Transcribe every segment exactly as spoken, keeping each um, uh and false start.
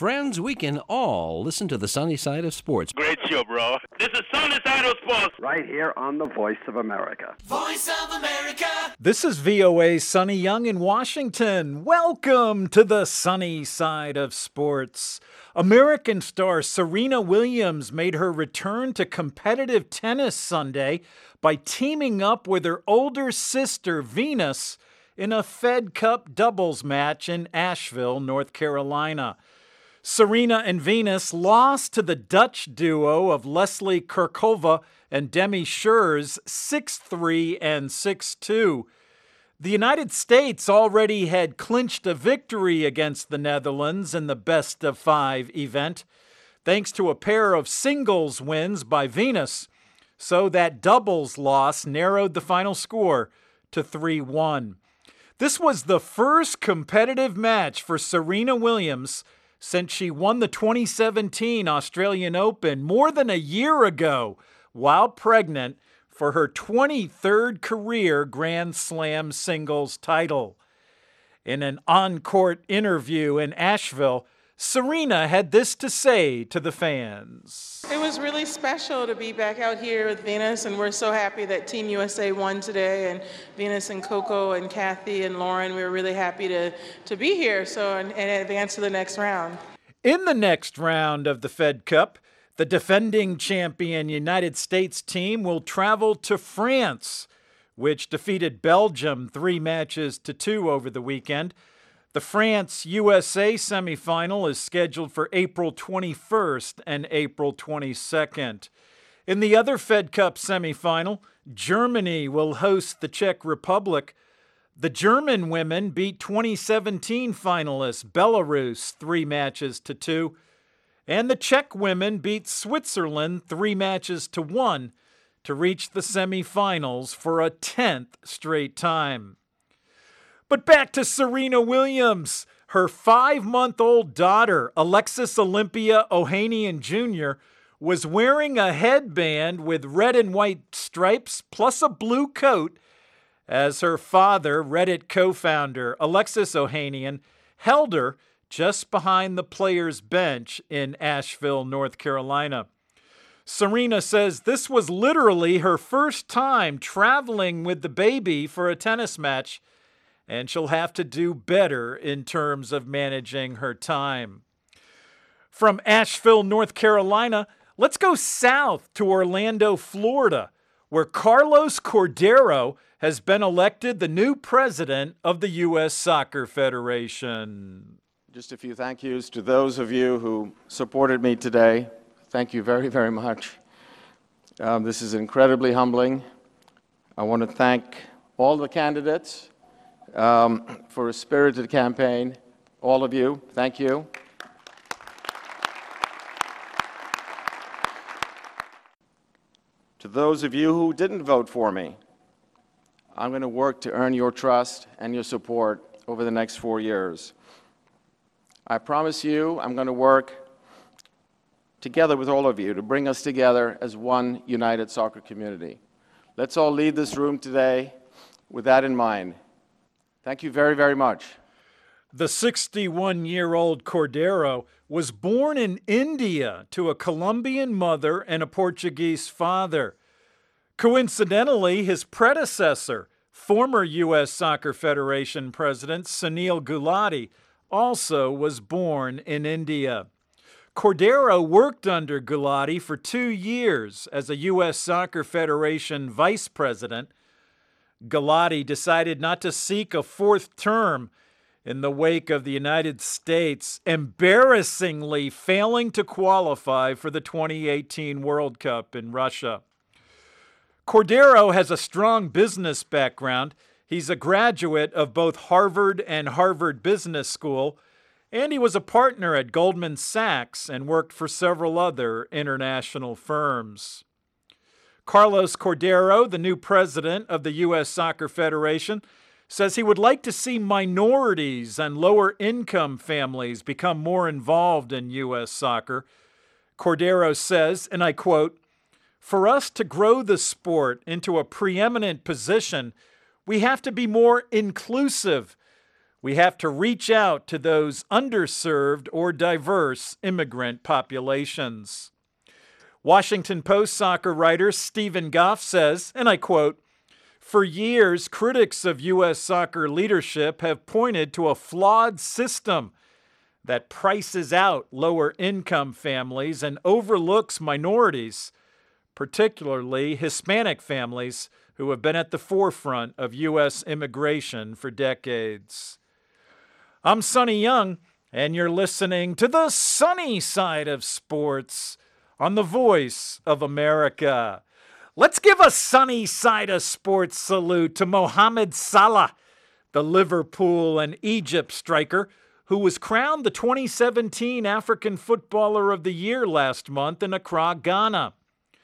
Friends, we can all listen to the sunny side of sports. Great show, bro. This is Sunny Side of Sports. Right here on the Voice of America. Voice of America. This is V O A's Sonny Young in Washington. Welcome to the sunny side of sports. American star Serena Williams made her return to competitive tennis Sunday by teaming up with her older sister Venus in a Fed Cup doubles match in Asheville, North Carolina. Serena and Venus lost to the Dutch duo of Leslie Kerkova and Demi Scherz six three and six two. The United States already had clinched a victory against the Netherlands in the best-of-five event, thanks to a pair of singles wins by Venus, so that doubles loss narrowed the final score to three one. This was the first competitive match for Serena Williams since she won the twenty seventeen Australian Open more than a year ago while pregnant for her twenty-third career Grand Slam singles title. In an on-court interview in Asheville, Serena had this to say to the fans. It was really special to be back out here with Venus, and we're so happy that Team U S A won today, and Venus and Coco and Kathy and Lauren, we were really happy to, to be here so and, and advance to the next round. In the next round of the Fed Cup, the defending champion United States team will travel to France, which defeated Belgium three matches to two over the weekend. The France-U S A semifinal is scheduled for April twenty-first and April twenty-second. In the other Fed Cup semifinal, Germany will host the Czech Republic. The German women beat twenty seventeen finalists Belarus three matches to two. And the Czech women beat Switzerland three matches to one to reach the semifinals for a tenth straight time. But back to Serena Williams. Her five-month-old daughter, Alexis Olympia Ohanian Junior, was wearing a headband with red and white stripes plus a blue coat as her father, Reddit co-founder Alexis Ohanian, held her just behind the players' bench in Asheville, North Carolina. Serena says this was literally her first time traveling with the baby for a tennis match, and she'll have to do better in terms of managing her time. From Asheville, North Carolina, let's go south to Orlando, Florida, where Carlos Cordero has been elected the new president of the U S Soccer Federation. Just a few thank yous to those of you who supported me today. Thank you very, very much. Um, this is incredibly humbling. I want to thank all the candidates um, for a spirited campaign. All of you, thank you. To those of you who didn't vote for me, I'm going to work to earn your trust and your support over the next four years. I promise you I'm going to work together with all of you to bring us together as one united soccer community. Let's all leave this room today with that in mind. Thank you very, very much. The sixty-one-year-old Cordero was born in India to a Colombian mother and a Portuguese father. Coincidentally, his predecessor, former U S Soccer Federation President Sunil Gulati, also was born in India. Cordero worked under Gulati for two years as a U S Soccer Federation vice president. Gulati decided not to seek a fourth term in the wake of the United States embarrassingly failing to qualify for the twenty eighteen World Cup in Russia. Cordero has a strong business background. He's a graduate of both Harvard and Harvard Business School, and he was a partner at Goldman Sachs and worked for several other international firms. Carlos Cordero, the new president of the U S Soccer Federation, says he would like to see minorities and lower-income families become more involved in U S soccer. Cordero says, and I quote, "For us to grow the sport into a preeminent position, we have to be more inclusive. We have to reach out to those underserved or diverse immigrant populations. Washington Post soccer writer Stephen Goff says, and I quote, "For years, critics of U S soccer leadership have pointed to a flawed system that prices out lower-income families and overlooks minorities, particularly Hispanic families who have been at the forefront of U S immigration for decades." I'm Sonny Young, and you're listening to the sunny side of sports on the Voice of America. Let's give a sunny side of sports salute to Mohamed Salah, the Liverpool and Egypt striker, who was crowned the twenty seventeen African Footballer of the Year last month in Accra, Ghana.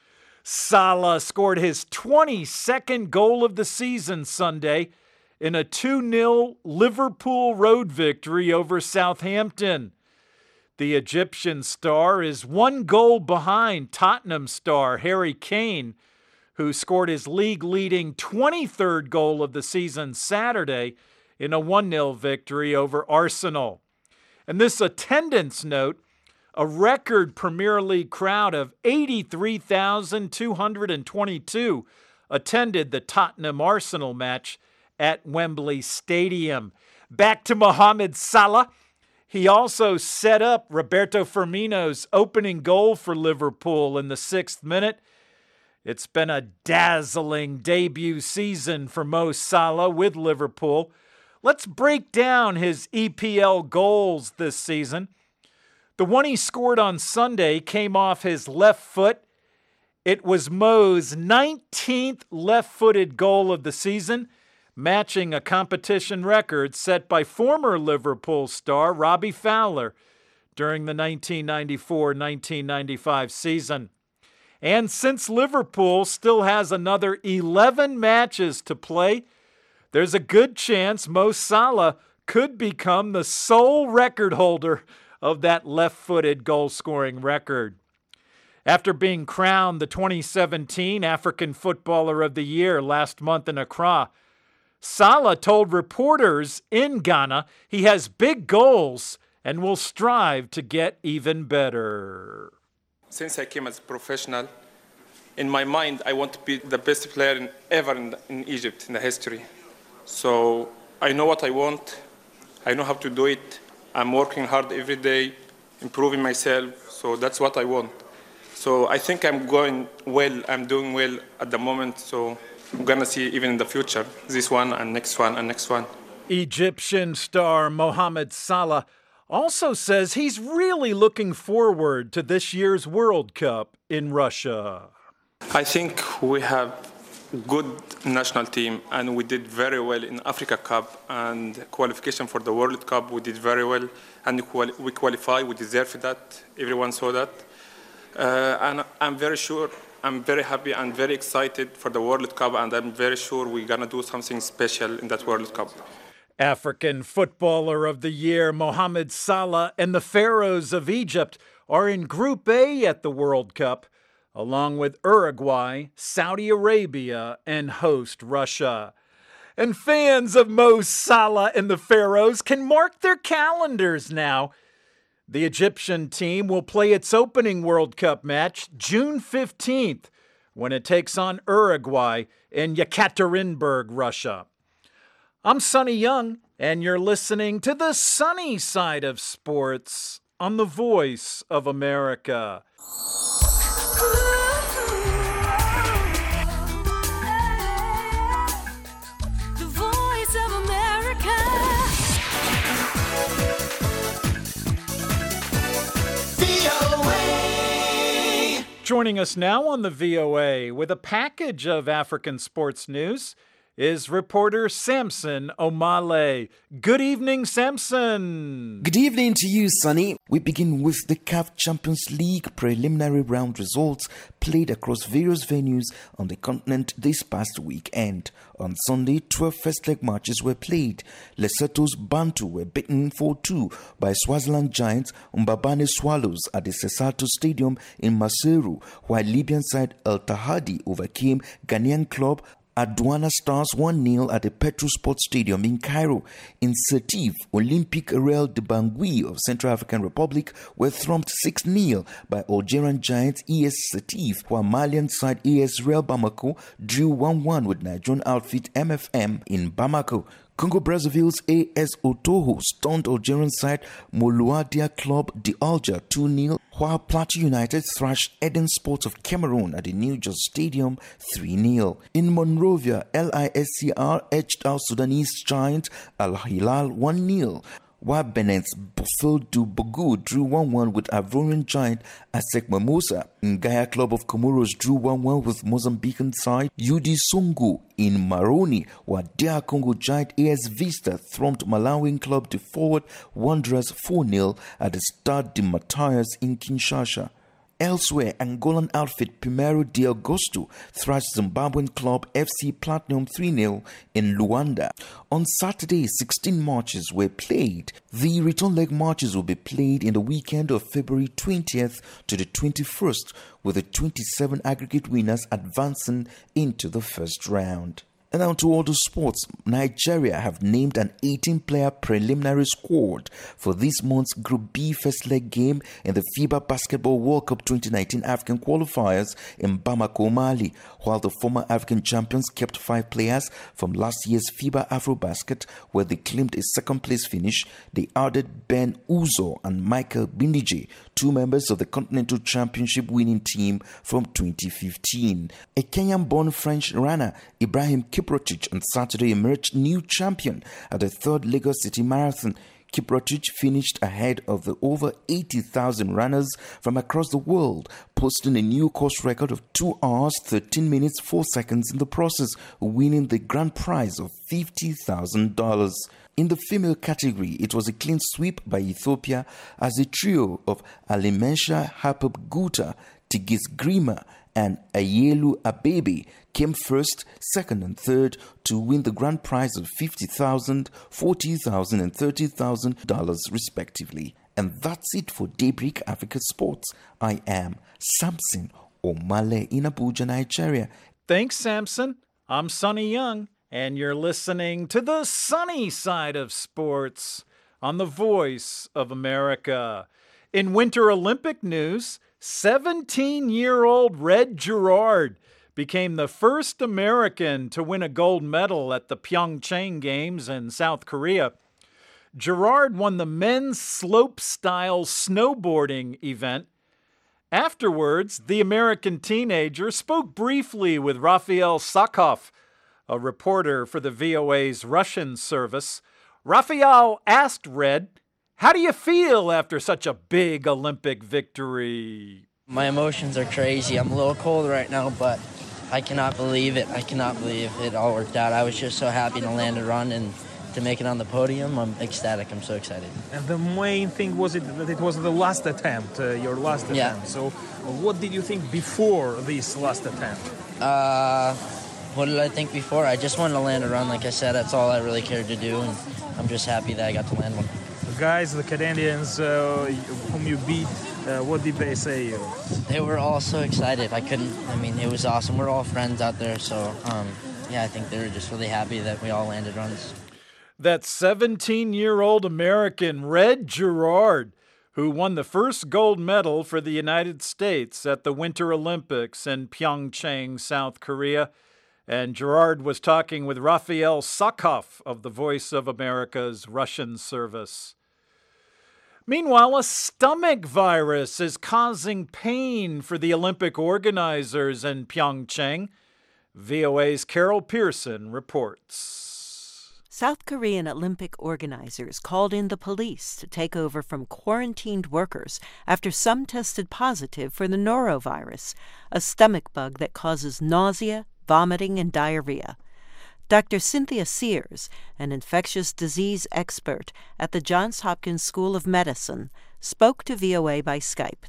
Salah scored his twenty-second goal of the season Sunday in a two nil Liverpool road victory over Southampton. The Egyptian star is one goal behind Tottenham star Harry Kane, who scored his league-leading twenty-third goal of the season Saturday in a one nil victory over Arsenal. And this attendance note, a record Premier League crowd of eighty-three thousand two hundred twenty-two attended the Tottenham-Arsenal match at Wembley Stadium. Back to Mohamed Salah. He also set up Roberto Firmino's opening goal for Liverpool in the sixth minute. It's been a dazzling debut season for Mo Salah with Liverpool. Let's break down his E P L goals this season. The one he scored on Sunday came off his left foot. It was Mo's nineteenth left-footed goal of the season, matching a competition record set by former Liverpool star Robbie Fowler during the nineteen ninety-four nineteen ninety-five season. And since Liverpool still has another eleven matches to play, there's a good chance Mo Salah could become the sole record holder of that left-footed goal-scoring record. After being crowned the twenty seventeen African Footballer of the Year last month in Accra, Salah told reporters in Ghana he has big goals and will strive to get even better. Since I came as a professional, in my mind, I want to be the best player in, ever in, in Egypt, in the history. So I know what I want. I know how to do it. I'm working hard every day, improving myself. So that's what I want. So I think I'm going well. I'm doing well at the moment. So I'm going to see even in the future, this one and next one and next one. Egyptian star Mohamed Salah also says he's really looking forward to this year's World Cup in Russia. I think we have good national team, and we did very well in Africa Cup and qualification for the World Cup. We did very well, and we qualified. We deserve that. Everyone saw that. Uh, and I'm very sure, I'm very happy and very excited for the World Cup, and I'm very sure we're going to do something special in that World Cup. African Footballer of the Year Mohamed Salah and the Pharaohs of Egypt are in Group A at the World Cup, along with Uruguay, Saudi Arabia, and host Russia. And fans of Mo Salah and the Pharaohs can mark their calendars now. The Egyptian team will play its opening World Cup match June fifteenth when it takes on Uruguay in Yekaterinburg, Russia. I'm Sonny Young, and you're listening to the sunny side of sports on the Voice of America. The Voice of America. V O A. Joining us now on the V O A with a package of African sports news is reporter Samson Omale. Good evening, Samson. Good evening to you, Sonny. We begin with the C A F Champions League preliminary round results played across various venues on the continent this past weekend. On Sunday, twelve first-leg matches were played. Lesotho's Bantu were beaten four two by Swaziland giants Mbabane Swallows at the Sesato Stadium in Maseru, while Libyan side El Tahadi overcame Ghanaian club Aduana Stars one nil at the Petrosport Stadium in Cairo. In Sétif, Olympique Real de Bangui of Central African Republic were thumped six nil by Algerian giants E S Sétif, while Malian side A S Real Bamako drew one one with Nigerian outfit M F M in Bamako. Congo-Brazzaville's A S Otoho stunned Algerian side Moulouadia Club de Alger two nil, while Plateau United thrashed Eden Sports of Cameroon at the New Jos Stadium three nil. In Monrovia, L I S C R edged out Sudanese giant Al Hilal one nil, while Benet's Buffel du Bougou drew one one with Ivorian giant Asec Mimosa. In Gaia Club of Comoros drew one one with Mozambican side U D Songo in Maroni, while D R Congo giant A S Vista thumped Malawian club de Forward Wanderers four nil at the Stade de Matthias in Kinshasa. Elsewhere, Angolan outfit Primeiro de Agosto thrashed Zimbabwean club F C Platinum three nil in Luanda. On Saturday, sixteen matches were played. The return leg matches will be played in the weekend of February twentieth to the twenty-first, with the twenty-seven aggregate winners advancing into the first round. And now to other sports. Nigeria have named an eighteen-player preliminary squad for this month's Group B first leg game in the FIBA Basketball World Cup twenty nineteen African qualifiers in Bamako, Mali, while the former African champions kept five players from last year's FIBA Afrobasket, where they claimed a second-place finish. They added Ben Uzo and Michael Bindije, two members of the Continental Championship winning team from twenty fifteen. A Kenyan-born French runner, Ibrahim Kiprotich, on Saturday emerged new champion at the third Lagos City Marathon. Kiprotich finished ahead of the over eighty thousand runners from across the world, posting a new course record of two hours, thirteen minutes, four seconds in the process, winning the grand prize of fifty thousand dollars. In the female category, it was a clean sweep by Ethiopia as a trio of Alimensha Hapab Guta, Tigis Grima, and Ayelu Abebe came first, second, and third to win the grand prize of fifty thousand dollars, forty thousand dollars, and thirty thousand dollars respectively. And that's it for Daybreak Africa Sports. I am Samson Omale in Abuja, Nigeria. Thanks, Samson. I'm Sonny Young, and you're listening to the sunny side of sports on the Voice of America. In Winter Olympic news, seventeen-year-old Red Gerard became the first American to win a gold medal at the Pyeongchang Games in South Korea. Gerard won the men's slopestyle snowboarding event. Afterwards, the American teenager spoke briefly with Rafael Sakov, a reporter for the V O A's Russian service. Rafael asked Red, "How do you feel after such a big Olympic victory?" My emotions are crazy. I'm a little cold right now, but I cannot believe it. I cannot believe it all worked out. I was just so happy to land a run and to make it on the podium. I'm ecstatic. I'm so excited. And the main thing was it that it was the last attempt, uh, your last attempt. Yeah. So what did you think before this last attempt? Uh, what did I think before? I just wanted to land a run. Like I said, that's all I really cared to do, and I'm just happy that I got to land one. The guys, the Canadians uh, whom you beat, uh, what did they say? They were all so excited. I couldn't, I mean, it was awesome. We're all friends out there, so um, yeah, I think they were just really happy that we all landed runs. That seventeen-year-old American Red Gerard, who won the first gold medal for the United States at the Winter Olympics in Pyeongchang, South Korea. And Gerard was talking with Rafael Sakov of the Voice of America's Russian service. Meanwhile, a stomach virus is causing pain for the Olympic organizers in Pyeongchang. V O A's Carol Pearson reports. South Korean Olympic organizers called in the police to take over from quarantined workers after some tested positive for the norovirus, a stomach bug that causes nausea, vomiting, and diarrhea. Doctor Cynthia Sears, an infectious disease expert at the Johns Hopkins School of Medicine, spoke to V O A by Skype.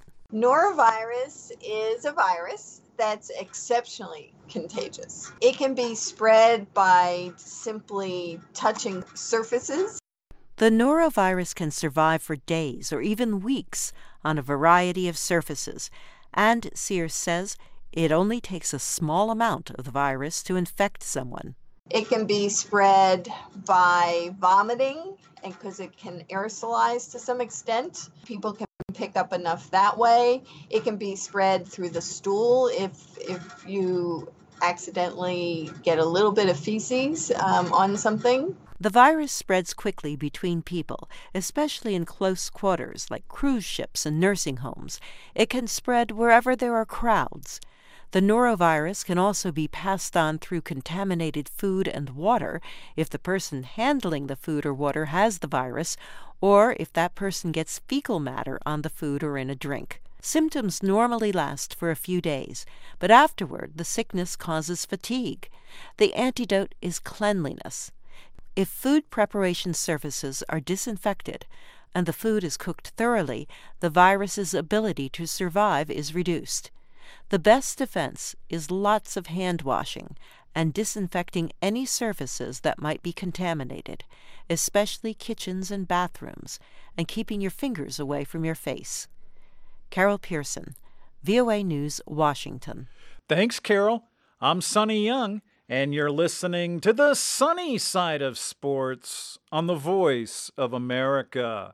Norovirus is a virus that's exceptionally contagious. It can be spread by simply touching surfaces. The norovirus can survive for days or even weeks on a variety of surfaces, and Sears says It only takes a small amount of the virus to infect someone. It can be spread by vomiting, and because it can aerosolize to some extent, people can pick up enough that way. It can be spread through the stool if if you accidentally get a little bit of feces um, on something. The virus spreads quickly between people, especially in close quarters like cruise ships and nursing homes. It can spread wherever there are crowds. The norovirus can also be passed on through contaminated food and water if the person handling the food or water has the virus, or if that person gets fecal matter on the food or in a drink. Symptoms normally last for a few days, but afterward the sickness causes fatigue. The antidote is cleanliness. If food preparation surfaces are disinfected and the food is cooked thoroughly, the virus's ability to survive is reduced. The best defense is lots of hand washing and disinfecting any surfaces that might be contaminated, especially kitchens and bathrooms, and keeping your fingers away from your face. Carol Pearson, V O A News, Washington. Thanks, Carol. I'm Sonny Young, and you're listening to the sunny side of sports on the Voice of America.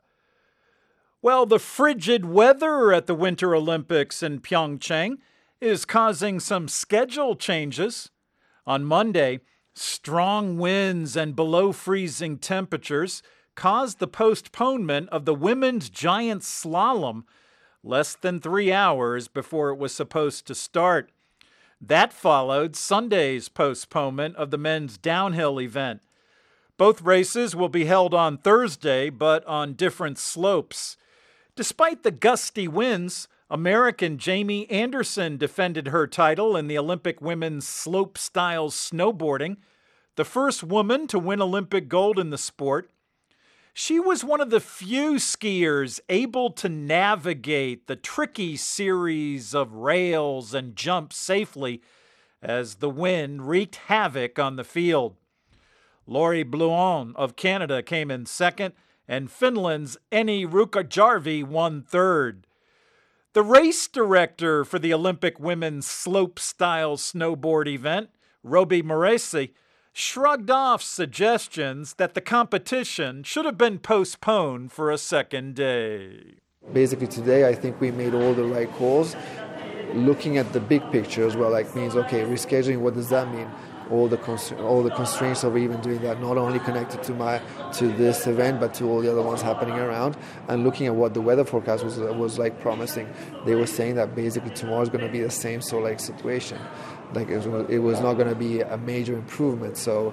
Well, the frigid weather at the Winter Olympics in Pyeongchang is causing some schedule changes. On Monday, strong winds and below freezing temperatures caused the postponement of the women's giant slalom less than three hours before it was supposed to start. That followed Sunday's postponement of the men's downhill event. Both races will be held on Thursday, but on different slopes. Despite the gusty winds, American Jamie Anderson defended her title in the Olympic women's slopestyle snowboarding, the first woman to win Olympic gold in the sport. She was one of the few skiers able to navigate the tricky series of rails and jumps safely as the wind wreaked havoc on the field. Laurie Blouin of Canada came in second, and Finland's Eni Ruukajärvi won third. The race director for the Olympic women's slopestyle snowboard event, Roby Moresi, shrugged off suggestions that the competition should have been postponed for a second day. Basically today I think we made all the right calls. Looking at the big picture as well, like means, okay, rescheduling, what does that mean? All the const- all the constraints of even doing that, not only connected to my to this event, but to all the other ones happening around. And looking at what the weather forecast was was like promising, they were saying that basically tomorrow is going to be the same sort of like situation. Like it was, it was not going to be a major improvement. So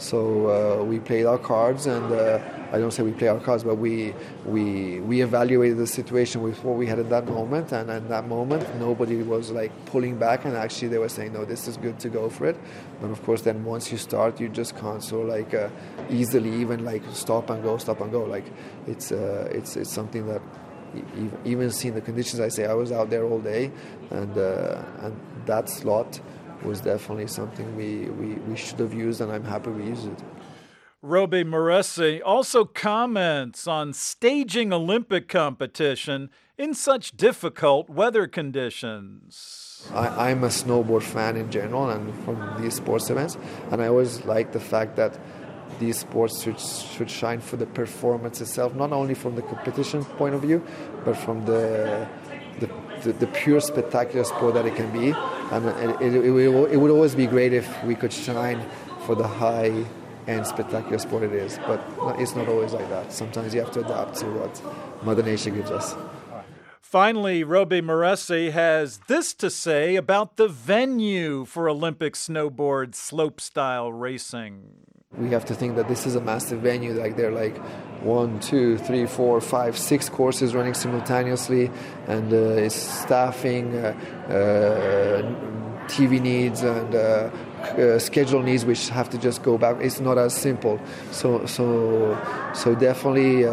so uh, we played our cards, and uh, I don't say we play our cards, but we we we evaluated the situation with what we had at that moment. And at that moment, nobody was like pulling back, and actually they were saying, no, this is good to go for it. But of course, then once you start, you just can't sort of like uh, easily even like stop and go, stop and go. Like it's uh, it's it's something that even, even seeing the conditions, I say I was out there all day, and uh, and that slot was definitely something we, we, we should have used, and I'm happy we used it. Roby Moresi also comments on staging Olympic competition in such difficult weather conditions. I, I'm a snowboard fan in general and from these sports events, and I always like the fact that these sports should, should shine for the performance itself, not only from the competition point of view, but from the the, the, the pure spectacular sport that it can be. And it, it, it, it would always be great if we could shine for the high-end spectacular sport it is, but it's not always like that. Sometimes you have to adapt to what Mother Nature gives us. Finally, Roby Moresi has this to say about the venue for Olympic snowboard slopestyle racing. We have to think that this is a massive venue. Like there are like one, two, three, four, five, six courses running simultaneously, and uh, it's staffing, uh, uh, T V needs, and uh, uh, schedule needs, which have to just go back. It's not as simple. So, so, so definitely. Uh,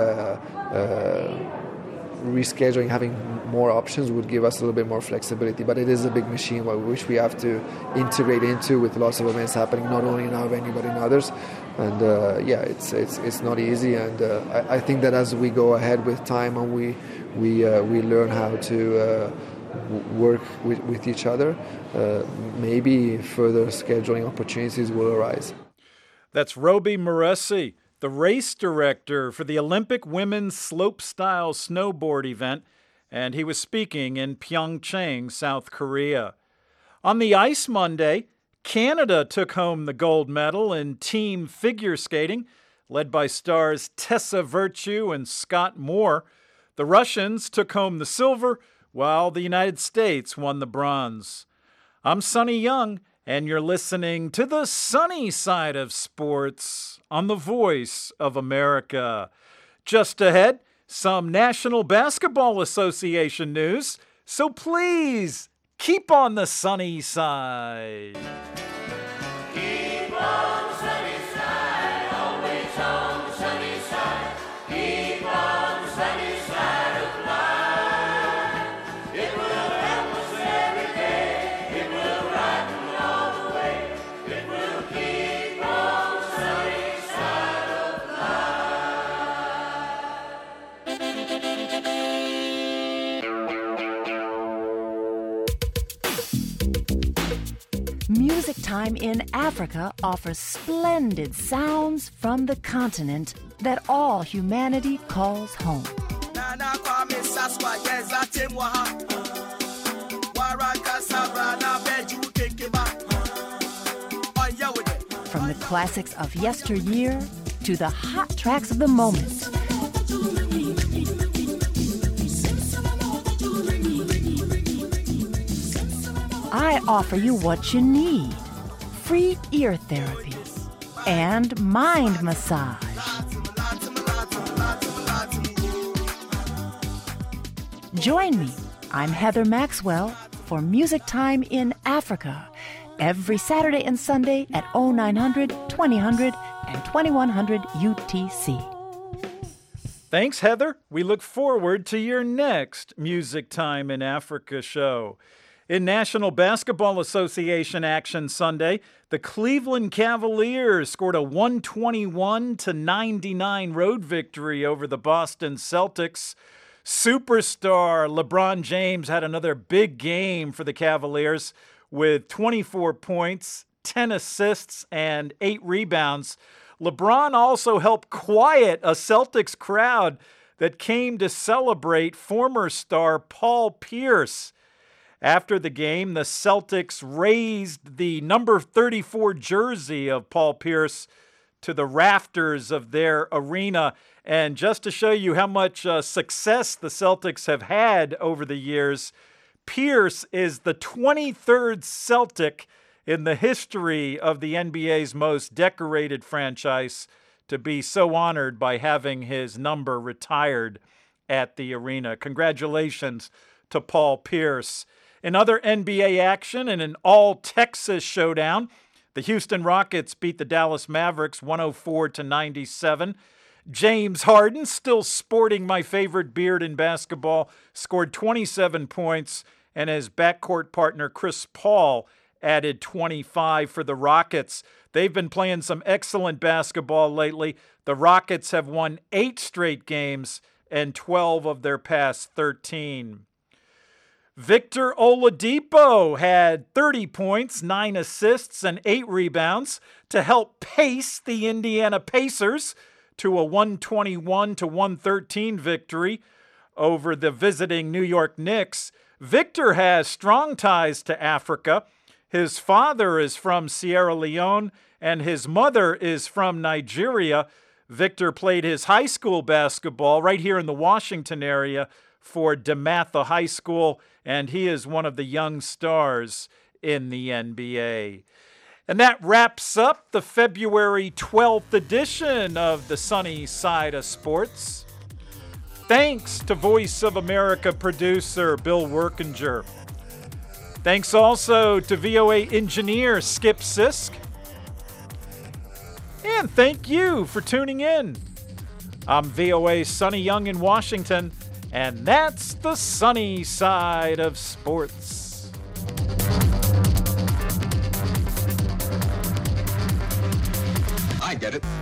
uh, rescheduling, having more options would give us a little bit more flexibility, but it is a big machine which we have to integrate into with lots of events happening not only in our venue but in others. And uh, yeah, it's it's it's not easy, and uh, I, I think that as we go ahead with time and we we uh, we learn how to uh, w- work with, with each other, uh, maybe further scheduling opportunities will arise. That's Roby Moresi, the race director for the Olympic women's slopestyle snowboard event, and he was speaking in Pyeongchang, South Korea. On the ice Monday, Canada took home the gold medal in team figure skating, led by stars Tessa Virtue and Scott Moore. The Russians took home the silver, while the United States won the bronze. I'm Sonny Young, and you're listening to the sunny side of sports on the Voice of America. Just ahead, some National Basketball Association news, so please keep on the sunny side. Keep on the sunny side, always on the sunny side. Keep on the sunny side of life. It will help us every day. It will brighten all the way. It will keep on the sunny side of Music Time in Africa offers splendid sounds from the continent that all humanity calls home. From the classics of yesteryear to the hot tracks of the moment. I offer you what you need. Free ear therapy and mind massage. Join me. I'm Heather Maxwell for Music Time in Africa every Saturday and Sunday at oh nine hundred, twenty hundred, and twenty-one hundred U T C. Thanks, Heather. We look forward to your next Music Time in Africa show. In National Basketball Association action Sunday, the Cleveland Cavaliers scored a one twenty-one to ninety-nine road victory over the Boston Celtics. Superstar LeBron James had another big game for the Cavaliers with twenty-four points, ten assists, and eight rebounds. LeBron also helped quiet a Celtics crowd that came to celebrate former star Paul Pierce. After the game, the Celtics raised the number thirty-four jersey of Paul Pierce to the rafters of their arena. And just to show you how much uh, success the Celtics have had over the years, Pierce is the twenty-third Celtic in the history of the N B A's most decorated franchise to be so honored by having his number retired at the arena. Congratulations to Paul Pierce. In other N B A action, in an all-Texas showdown, the Houston Rockets beat the Dallas Mavericks one oh four to ninety-seven. James Harden, still sporting my favorite beard in basketball, scored twenty-seven points, and his backcourt partner Chris Paul added twenty-five for the Rockets. They've been playing some excellent basketball lately. The Rockets have won eight straight games and twelve of their past thirteen. Victor Oladipo had thirty points, nine assists, and eight rebounds to help pace the Indiana Pacers to a one twenty-one to one thirteen victory over the visiting New York Knicks. Victor has strong ties to Africa. His father is from Sierra Leone, and his mother is from Nigeria. Victor played his high school basketball right here in the Washington area for DeMatha High School, and he is one of the young stars in the N B A. And that wraps up the February twelfth edition of the Sunny Side of Sports. Thanks to Voice of America producer Bill Workinger. Thanks also to V O A engineer Skip Sisk. And thank you for tuning in. I'm V O A's Sonny Young in Washington, and that's the Sunny Side of Sports. I get it.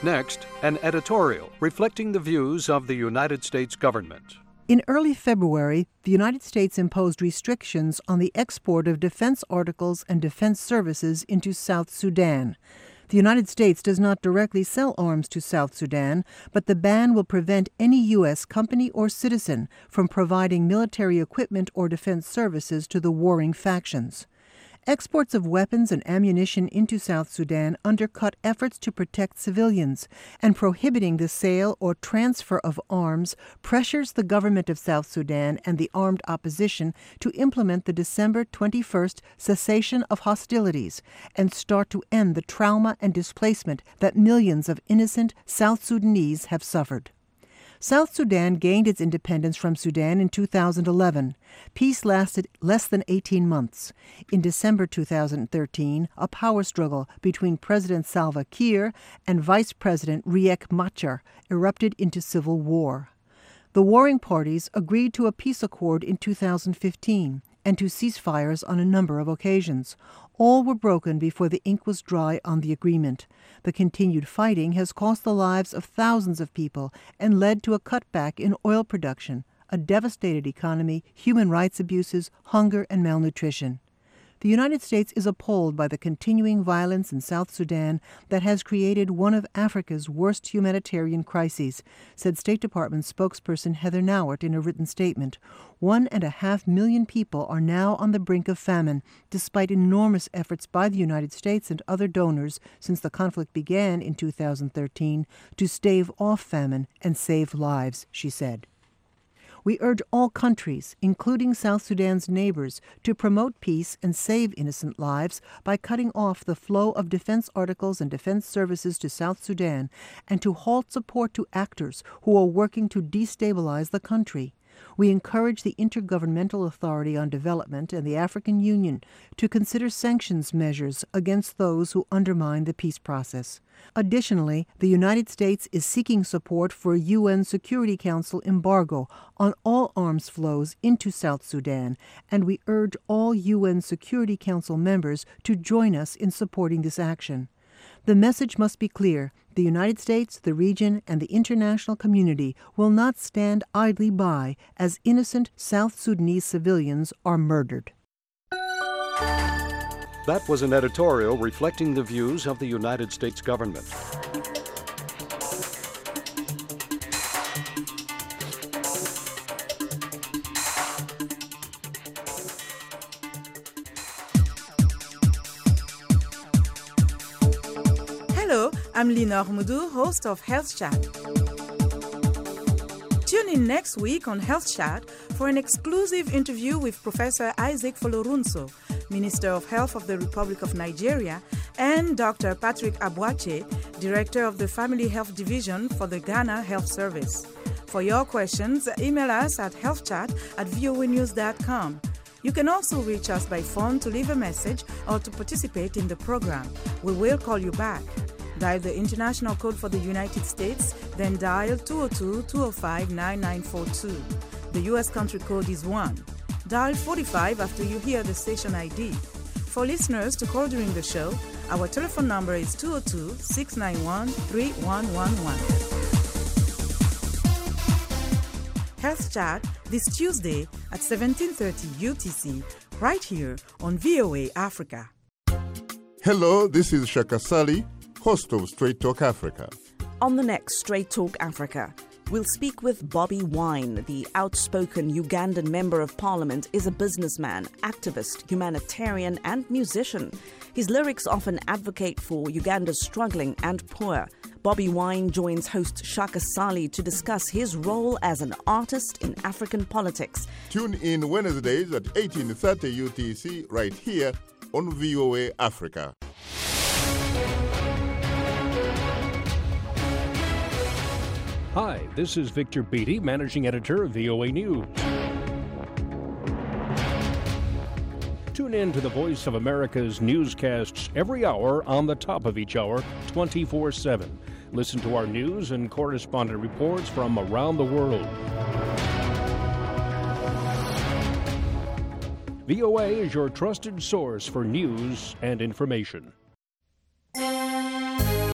Next, an editorial reflecting the views of the United States government. In early February, the United States imposed restrictions on the export of defense articles and defense services into South Sudan. The United States does not directly sell arms to South Sudan, but the ban will prevent any U S company or citizen from providing military equipment or defense services to the warring factions. Exports of weapons and ammunition into South Sudan undercut efforts to protect civilians, and prohibiting the sale or transfer of arms pressures the government of South Sudan and the armed opposition to implement the December twenty-first cessation of hostilities and start to end the trauma and displacement that millions of innocent South Sudanese have suffered. South Sudan gained its independence from Sudan in two thousand eleven. Peace lasted less than eighteen months. In December two thousand thirteen, a power struggle between President Salva Kiir and Vice President Riek Machar erupted into civil war. The warring parties agreed to a peace accord in two thousand fifteen and to ceasefires on a number of occasions. All were broken before the ink was dry on the agreement. The continued fighting has cost the lives of thousands of people and led to a cutback in oil production, a devastated economy, human rights abuses, hunger, and malnutrition. The United States is appalled by the continuing violence in South Sudan that has created one of Africa's worst humanitarian crises, said State Department spokesperson Heather Nauert in a written statement. One and a half million people are now on the brink of famine, despite enormous efforts by the United States and other donors since the conflict began in two thousand thirteen to stave off famine and save lives, she said. We urge all countries, including South Sudan's neighbors, to promote peace and save innocent lives by cutting off the flow of defense articles and defense services to South Sudan and to halt support to actors who are working to destabilize the country. We encourage the Intergovernmental Authority on Development and the African Union to consider sanctions measures against those who undermine the peace process. Additionally, the United States is seeking support for a U N Security Council embargo on all arms flows into South Sudan, and we urge all U N Security Council members to join us in supporting this action. The message must be clear. The United States, the region, and the international community will not stand idly by as innocent South Sudanese civilians are murdered. That was an editorial reflecting the views of the United States government. Hello, I'm Linor Moudou, host of Health Chat. Tune in next week on Health Chat for an exclusive interview with Professor Isaac Folorunso, Minister of Health of the Republic of Nigeria, and Doctor Patrick Abwache, Director of the Family Health Division for the Ghana Health Service. For your questions, email us at healthchat at voa news dot com. You can also reach us by phone to leave a message or to participate in the program. We will call you back. Dial the international code for the United States, then dial two oh two, two oh five, nine nine four two. The U S country code is one. Dial forty-five after you hear the station I D. For listeners to call during the show, our telephone number is two oh two, six nine one, three one one one. Health Chat this Tuesday at seventeen thirty U T C, right here on V O A Africa. Hello, this is Shaka Sali, host of Straight Talk Africa. On the next Straight Talk Africa, we'll speak with Bobby Wine. The outspoken Ugandan Member of Parliament is a businessman, activist, humanitarian, and musician. His lyrics often advocate for Uganda's struggling and poor. Bobby Wine joins host Shaka Sali to discuss his role as an artist in African politics. Tune in Wednesdays at eighteen thirty U T C right here on V O A Africa. Hi, this is Victor Beattie, Managing Editor of V O A News. Tune in to the Voice of America's newscasts every hour on the top of each hour, twenty-four seven. Listen to our news and correspondent reports from around the world. V O A is your trusted source for news and information.